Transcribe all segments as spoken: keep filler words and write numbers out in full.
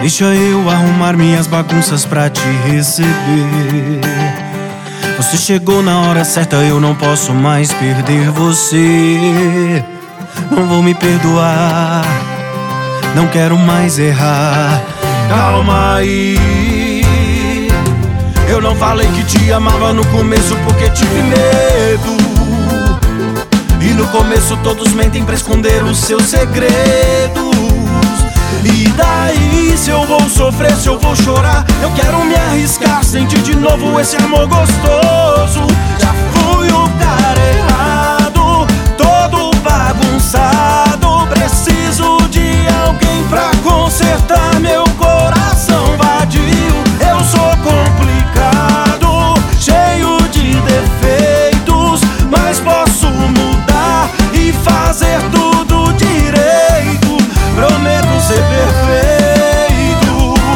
Deixa eu arrumar minhas bagunças pra te receber. Você chegou na hora certa, eu não posso mais perder você. Não vou me perdoar, não quero mais errar. Calma aí, eu não falei que te amava no começo porque tive medo. E no começo todos mentem pra esconder os seus segredos. E daí, se eu vou sofrer, se eu vou chorar, eu quero me arriscar, sentir de novo esse amor gostoso. Já fui o cara errado, todo bagunçado. Preciso de alguém pra consertar meu coração vadio. Eu sou complicado, cheio de defeitos, mas posso mudar e fazer tudo direito. Prometo ser perfeito.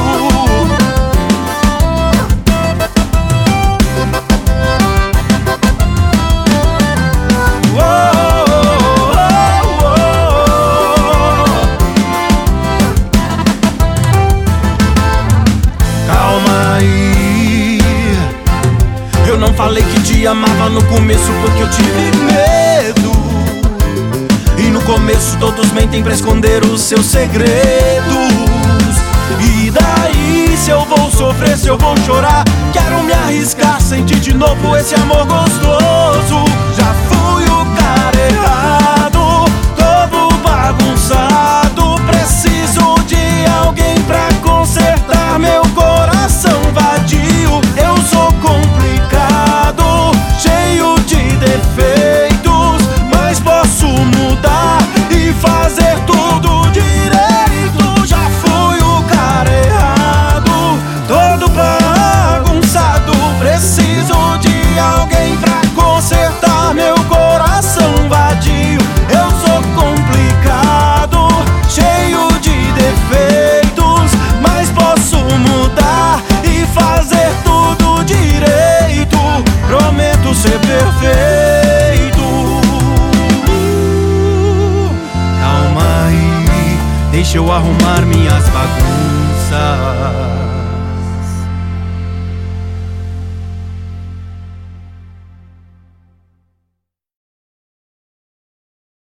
Oh, oh, oh, oh. Calma aí, eu não falei que te amava no começo porque eu tive medo. E no começo todos mentem pra esconder os seus segredos. E daí, se eu vou sofrer, se eu vou chorar, quero me arriscar, sentir de novo esse amor gostoso. Já fui o cara errado, todo bagunçado. Preciso de alguém pra consertar meu coração vadio. Eu sou complicado, cheio de defeitos, mas posso mudar e fazer tudo direito. Já fui o cara errado, todo bagunçado. Preciso de alguém pra consertar meu coração vadio. Eu sou complicado, cheio de defeitos, mas posso mudar e fazer tudo direito. Prometo ser perfeito. Calma aí, deixa eu arrumar minhas bagunças.